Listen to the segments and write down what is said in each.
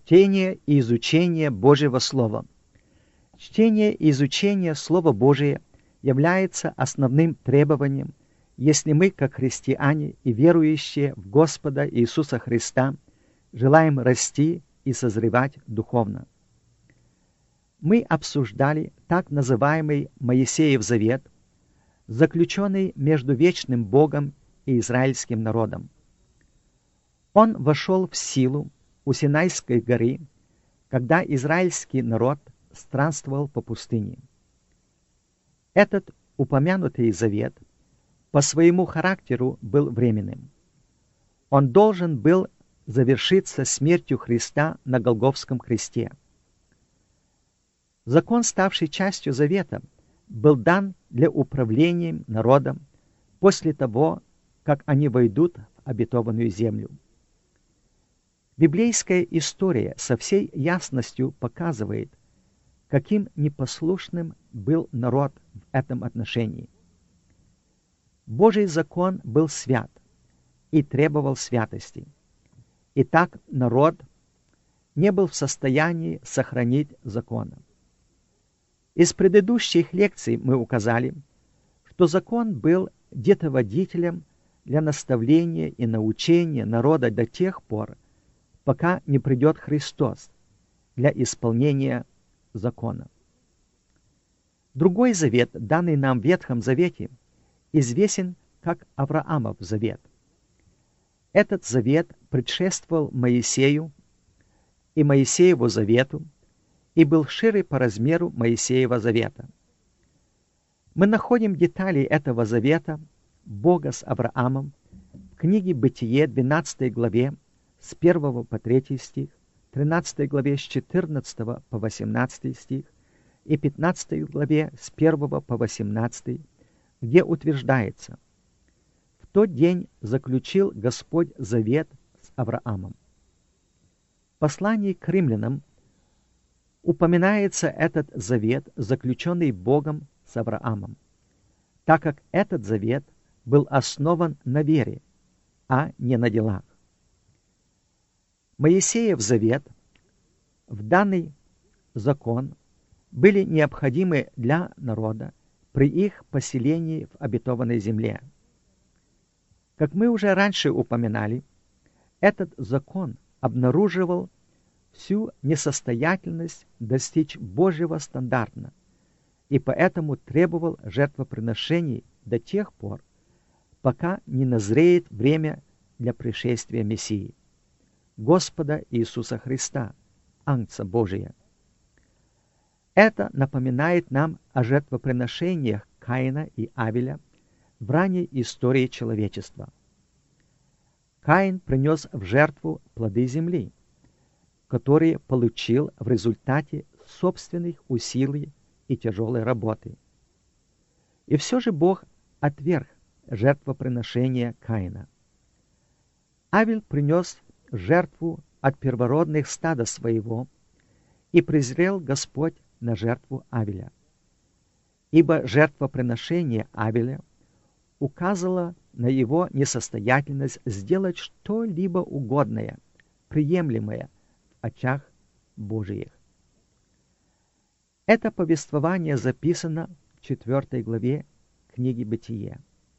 Чтение и изучение Божьего Слова. Чтение и изучение Слова Божия является основным требованием, если мы, как христиане и верующие в Господа Иисуса Христа, желаем расти и созревать духовно. Мы обсуждали так называемый Моисеев завет, заключенный между вечным Богом и израильским народом. Он вошел в силу у Синайской горы, когда израильский народ странствовал по пустыне. Этот упомянутый завет по своему характеру был временным. Он должен был завершиться смертью Христа на Голгофском кресте. Закон, ставший частью завета, был дан для управления народом после того, как они войдут в обетованную землю. Библейская история со всей ясностью показывает, каким непослушным был народ в этом отношении. Божий закон был свят и требовал святости. Итак, народ не был в состоянии сохранить закон. Из предыдущих лекций мы указали, что закон был детоводителем для наставления и научения народа до тех пор, пока не придет Христос для исполнения закона. Другой завет, данный нам в Ветхом Завете, известен как Авраамов завет. Этот завет предшествовал Моисею и Моисееву завету и был шире по размеру Моисеева завета. Мы находим детали этого завета Бога с Авраамом в книге Бытие 12 главе с 1 по 3 стих, 13 главе с 14 по 18 стих и 15 главе с 1 по 18, где утверждается: «В тот день заключил Господь завет с Авраамом». В послании к римлянам упоминается этот завет, заключенный Богом с Авраамом, так как этот завет был основан на вере, а не на делах. Моисеев завет в данный закон были необходимы для народа при их поселении в обетованной земле. Как мы уже раньше упоминали, этот закон обнаруживал всю несостоятельность достичь Божьего стандарта и поэтому требовал жертвоприношений до тех пор, пока не назреет время для пришествия Мессии, Господа Иисуса Христа, Агнца Божия. Это напоминает нам о жертвоприношениях Каина и Авеля в ранней истории человечества. Каин принес в жертву плоды земли, которые получил в результате собственных усилий и тяжелой работы. И все же Бог отверг жертвоприношение Каина. Авель принес жертву от первородных стада своего, и презрел Господь на жертву Авеля. Ибо жертвоприношение Авеля указывало на его несостоятельность сделать что-либо угодное, приемлемое в очах Божиих. Это повествование записано в 4 главе книги Бытие.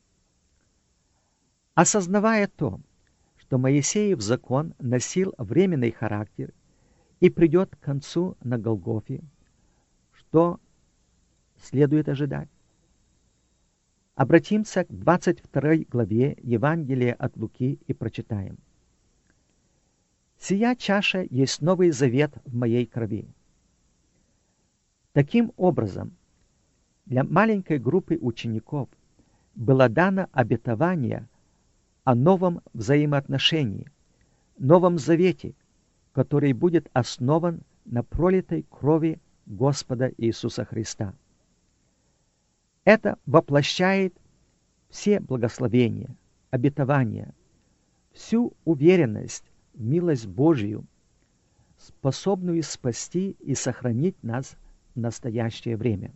Осознавая то, что Моисеев закон носил временный характер и придет к концу на Голгофе, что следует ожидать? Обратимся к 22 главе Евангелия от Луки и прочитаем. «Сия чаша есть новый завет в моей крови». Таким образом, для маленькой группы учеников было дано обетование о новом взаимоотношении, новом завете, который будет основан на пролитой крови Господа Иисуса Христа. Это воплощает все благословения, обетования, всю уверенность в милость Божию, способную спасти и сохранить нас в настоящее время.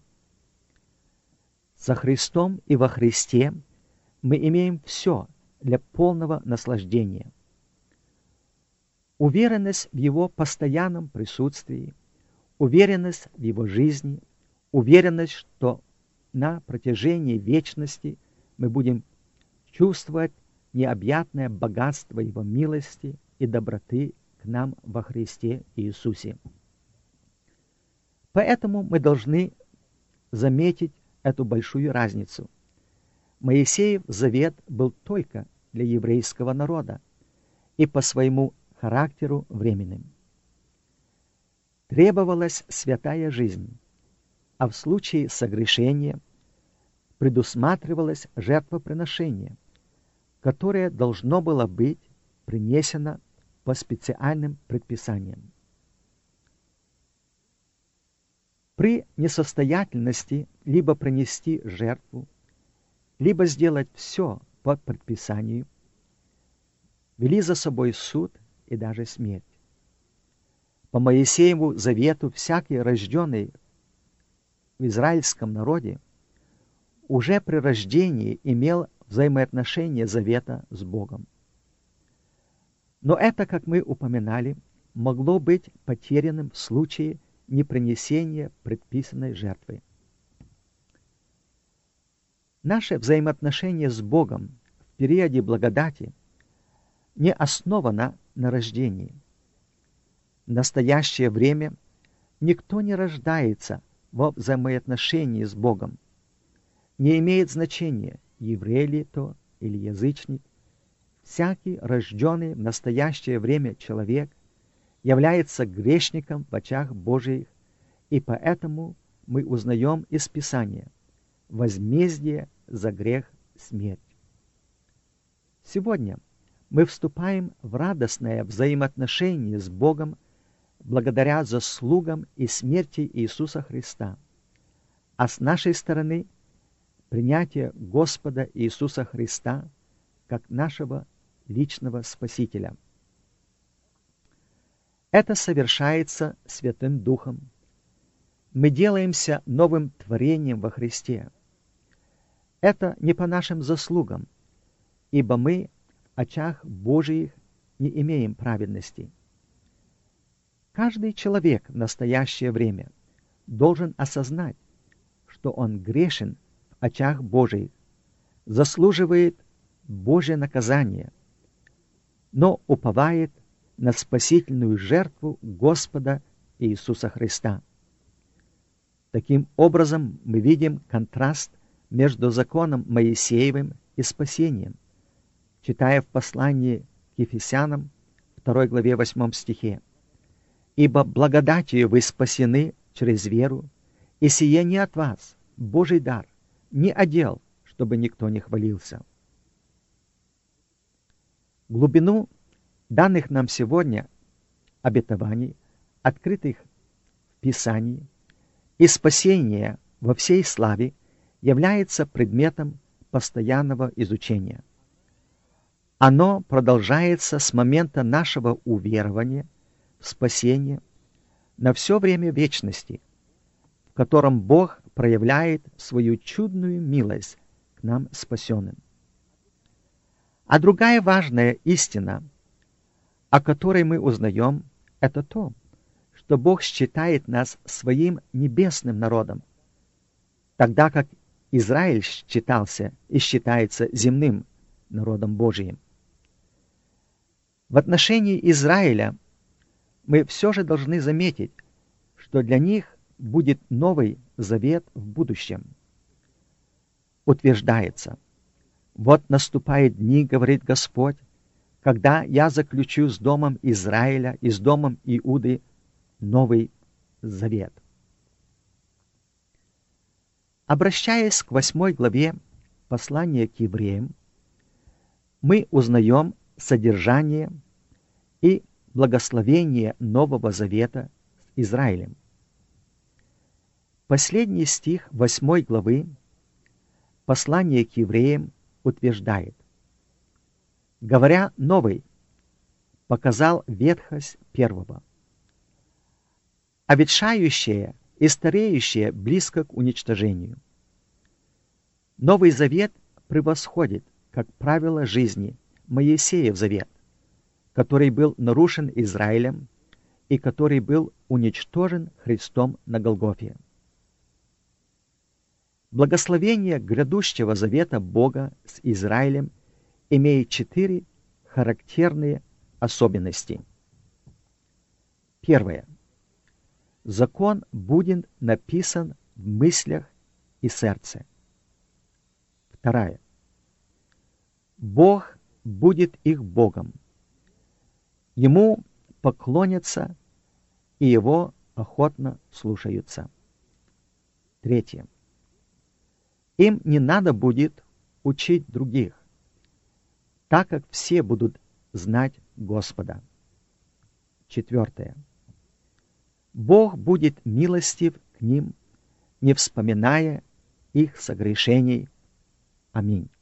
Со Христом и во Христе мы имеем все для полного наслаждения. Уверенность в Его постоянном присутствии, уверенность в Его жизни, уверенность, что на протяжении вечности мы будем чувствовать необъятное богатство Его милости и доброты к нам во Христе Иисусе. Поэтому мы должны заметить эту большую разницу. Моисеев завет был только для еврейского народа и по своему характеру временным. Требовалась святая жизнь, а в случае согрешения предусматривалось жертвоприношение, которое должно было быть принесено по специальным предписаниям. При несостоятельности либо принести жертву, либо сделать все по предписанию, вели за собой суд и даже смерть. По Моисееву завету всякий рожденный в израильском народе уже при рождении имел взаимоотношения завета с Богом. Но это, как мы упоминали, могло быть потерянным в случае непринесения предписанной жертвы. Наше взаимоотношение с Богом в периоде благодати не основано на рождении. В настоящее время никто не рождается во взаимоотношении с Богом. Не имеет значения, еврей ли то или язычник. Всякий рожденный в настоящее время человек является грешником в очах Божиих, и поэтому мы узнаем из Писания: возмездие за грех — смерть. Сегодня мы вступаем в радостное взаимоотношение с Богом благодаря заслугам и смерти Иисуса Христа, а с нашей стороны принятие Господа Иисуса Христа как нашего личного Спасителя. Это совершается Святым Духом. Мы делаемся новым творением во Христе. Это не по нашим заслугам, ибо мы в очах Божиих не имеем праведности. Каждый человек в настоящее время должен осознать, что он грешен в очах Божиих, заслуживает Божье наказание, но уповает на спасительную жертву Господа Иисуса Христа. Таким образом, мы видим контраст между законом Моисеевым и спасением, читая в послании к Ефесянам 2 главе 8 стихе: «Ибо благодатью вы спасены через веру, и сие не от вас, Божий дар, не от дел, чтобы никто не хвалился». Глубину данных нам сегодня обетований, открытых в Писании, и спасение во всей славе является предметом постоянного изучения. Оно продолжается с момента нашего уверования в спасение на все время вечности, в котором Бог проявляет свою чудную милость к нам спасенным. А другая важная истина, о которой мы узнаем, это то, что Бог считает нас своим небесным народом, тогда как Израиль считался и считается земным народом Божиим. В отношении Израиля мы все же должны заметить, что для них будет новый завет в будущем. Утверждается: «Вот наступают дни, говорит Господь, когда я заключу с домом Израиля и с домом Иуды новый завет». Обращаясь к 8 главе послания к евреям, мы узнаем содержание и благословение Нового Завета с Израилем. Последний стих 8 главы послания к евреям утверждает: «Говоря новый, показал ветхость первого, а ветшающее и стареющее близко к уничтожению». Новый Завет превосходит, как правило, жизни Моисеев завет, который был нарушен Израилем и который был уничтожен Христом на Голгофе. Благословение грядущего завета Бога с Израилем имеет 4 характерные особенности. Первое. Закон будет написан в мыслях и сердце. Второе. Бог будет их Богом. Ему поклонятся и Его охотно слушаются. Третье. Им не надо будет учить других, так как все будут знать Господа. Четвертое. Бог будет милостив к ним, не вспоминая их согрешений. Аминь.